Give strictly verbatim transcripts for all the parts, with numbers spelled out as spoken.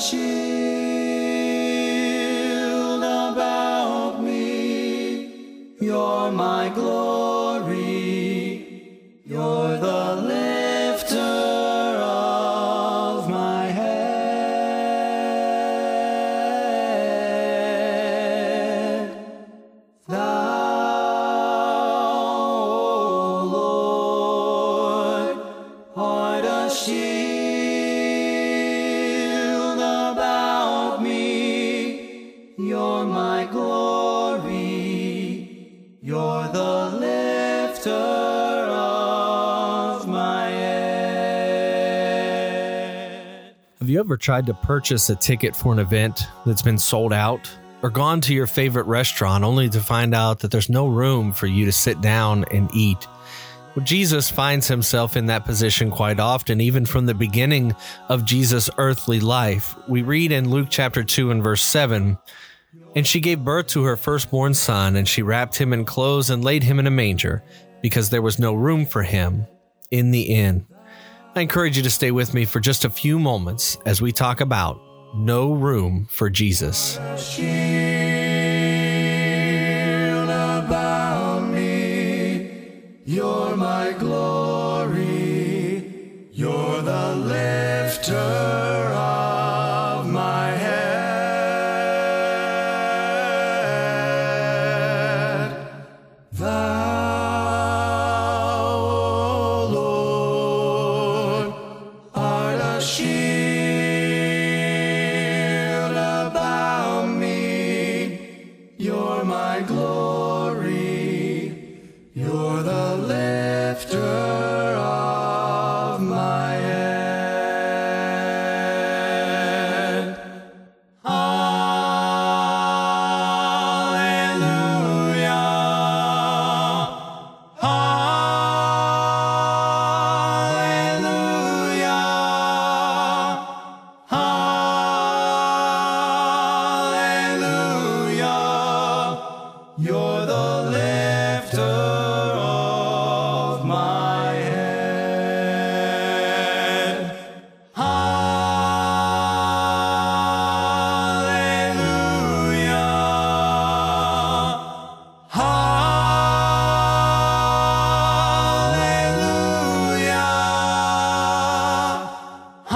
shield about me. You're my glory. You're the lifter of my head. Thou, O Lord, art a shield about me. You're my glory. You're the lifter of my head. Have you ever tried to purchase a ticket for an event that's been sold out? Or gone to your favorite restaurant only to find out that there's no room for you to sit down and eat? Well, Jesus finds himself in that position quite often, even from the beginning of Jesus' earthly life. We read in Luke chapter two and verse seven, "And she gave birth to her firstborn son, and she wrapped him in clothes and laid him in a manger, because there was no room for him in the inn." I encourage you to stay with me for just a few moments as we talk about no room for Jesus. Shield about me. You're my glory. You're the lifter of my head. Thou, O Lord, art a shield about me. You're my glory. You're the lifter of my head. Hallelujah. Hallelujah. Hallelujah. You're the lifter of my head. Hallelujah. Hallelujah.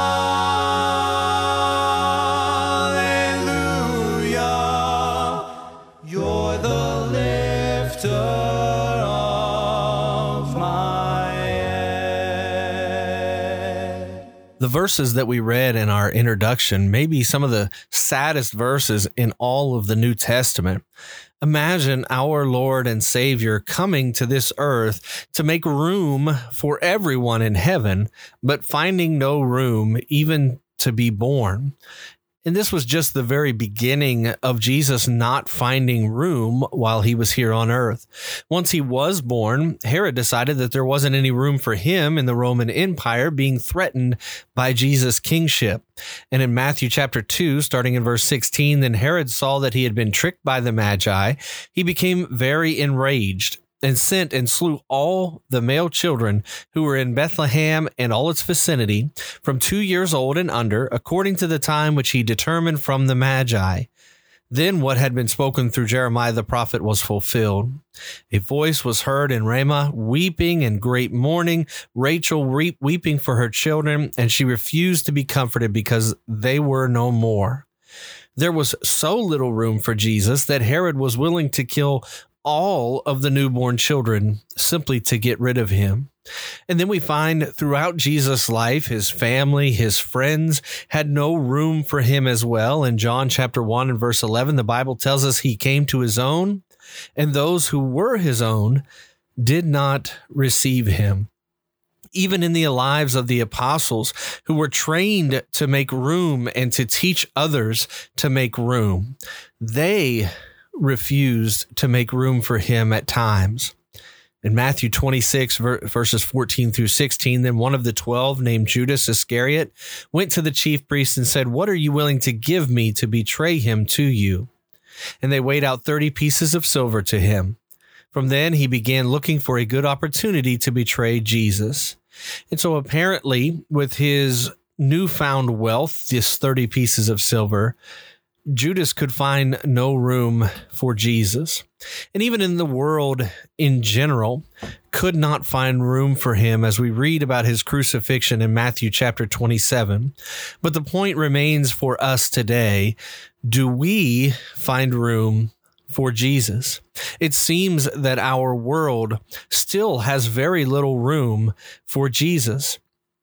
Hallelujah. You're the lifter of my head. The verses that we read in our introduction may be some of the saddest verses in all of the New Testament. Imagine our Lord and Savior coming to this earth to make room for everyone in heaven, but finding no room even to be born. And this was just the very beginning of Jesus not finding room while he was here on earth. Once he was born, Herod decided that there wasn't any room for him in the Roman Empire, being threatened by Jesus' kingship. And in Matthew chapter two, starting in verse sixteen, then Herod saw that he had been tricked by the Magi. He became very enraged and sent and slew all the male children who were in Bethlehem and all its vicinity, from two years old and under, according to the time which he determined from the Magi. Then what had been spoken through Jeremiah the prophet was fulfilled. A voice was heard in Ramah, weeping and great mourning, Rachel weep, weeping for her children, and she refused to be comforted because they were no more. There was so little room for Jesus that Herod was willing to kill all of the newborn children simply to get rid of him. And then we find throughout Jesus' life, his family, his friends had no room for him as well. In John chapter one and verse eleven, the Bible tells us he came to his own, and those who were his own did not receive him. Even in the lives of the apostles who were trained to make room and to teach others to make room, they refused to make room for him at times. In Matthew twenty-six, verses fourteen through sixteen, then one of the twelve, named Judas Iscariot, went to the chief priests and said, "What are you willing to give me to betray him to you?" And they weighed out thirty pieces of silver to him. From then he began looking for a good opportunity to betray Jesus. And so apparently, with his newfound wealth, this thirty pieces of silver, Judas could find no room for Jesus. And even in the world in general, could not find room for him as we read about his crucifixion in Matthew chapter twenty-seven. But the point remains for us today, do we find room for Jesus? It seems that our world still has very little room for Jesus.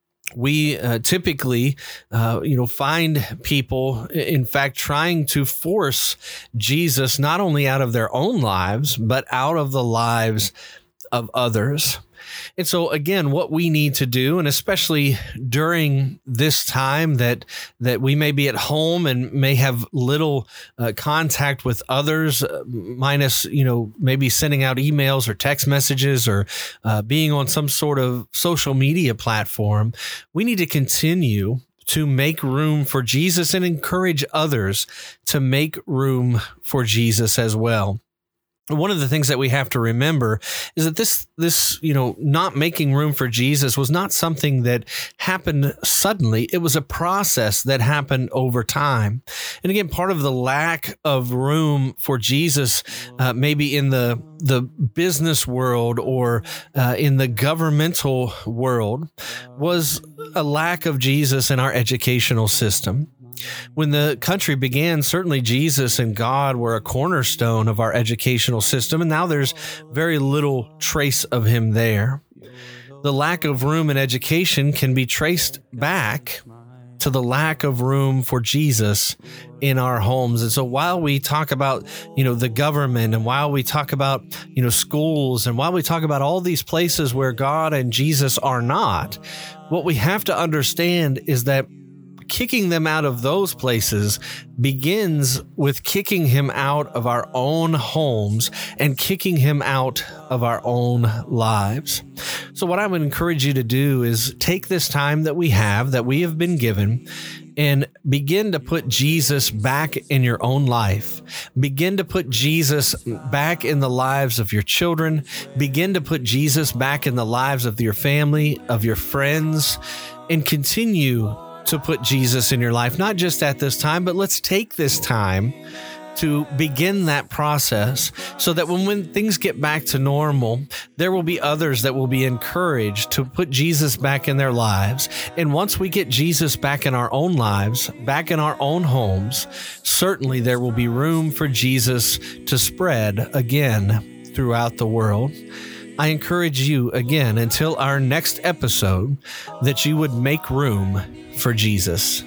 We uh, typically, uh, you know, find people, in fact, trying to force Jesus not only out of their own lives, but out of the lives of others. And so, again, what we need to do, and especially during this time that that we may be at home and may have little uh, contact with others, uh, minus, you know, maybe sending out emails or text messages or uh, being on some sort of social media platform, we need to continue to make room for Jesus and encourage others to make room for Jesus as well. One of the things that we have to remember is that this, this, you know, not making room for Jesus was not something that happened suddenly. It was a process that happened over time. And again, part of the lack of room for Jesus, uh, maybe in the the business world or uh, in the governmental world, was a lack of Jesus in our educational system. When the country began, certainly Jesus and God were a cornerstone of our educational system, and now there's very little trace of him there. The lack of room in education can be traced back to the lack of room for Jesus in our homes. And so while we talk about, you know, the government, and while we talk about, you know, schools, and while we talk about all these places where God and Jesus are not, what we have to understand is that kicking them out of those places begins with kicking him out of our own homes and kicking him out of our own lives. So what I would encourage you to do is take this time that we have, that we have been given, and begin to put Jesus back in your own life. Begin to put Jesus back in the lives of your children. Begin to put Jesus back in the lives of your family, of your friends, and continue to put Jesus in your life, not just at this time, but let's take this time to begin that process so that when, when things get back to normal, there will be others that will be encouraged to put Jesus back in their lives. And once we get Jesus back in our own lives, back in our own homes, certainly there will be room for Jesus to spread again throughout the world. I encourage you again, until our next episode, that you would make room for Jesus.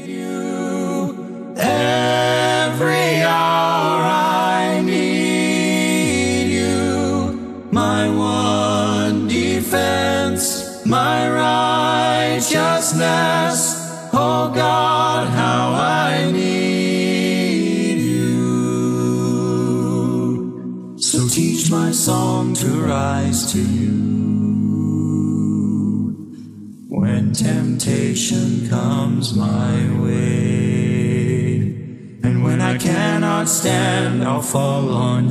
Every hour I need you, my one defense, my righteousness. Oh God, how I need you. So teach my song to rise to you when temptation comes my way, and when I cannot stand, I'll fall on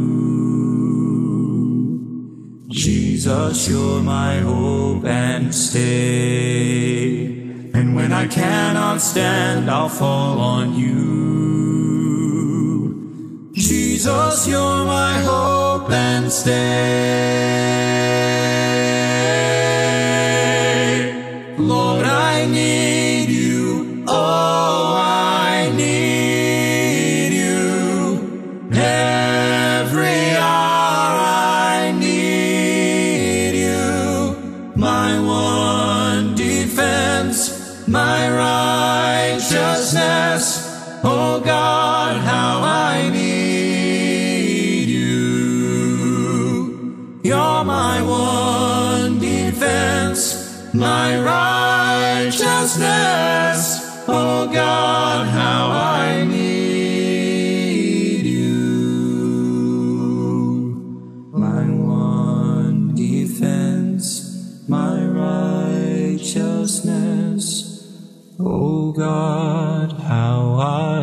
you. Jesus, you're my hope and stay, and when I cannot stand, I'll fall on you. Jesus, you're my hope and stay. Lord, I need you, oh, I need you. Every hour I need you, my one defense, my righteousness. Oh God, how I need you. You're my one defense, my righteousness. Oh God, how I need you. My one defense, my righteousness. Oh God, how I